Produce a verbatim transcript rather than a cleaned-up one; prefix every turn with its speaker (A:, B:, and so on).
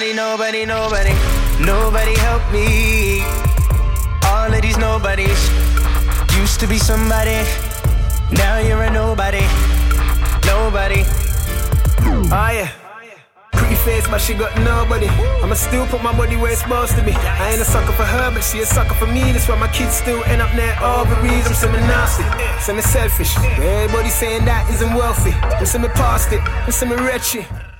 A: nobody, nobody, nobody, nobody help me. All of these nobodies used to be somebody, now you're a nobody, nobody.
B: Oh yeah. Pretty face, but she got nobody. I'ma still put my body where it's supposed to be. I ain't a sucker for her, but she a sucker for me. That's why my kids still end up there ovaries. I'm semi-nasty, semi-selfish. Everybody saying that isn't wealthy. I'm semi-past it, I'm semi-wretched.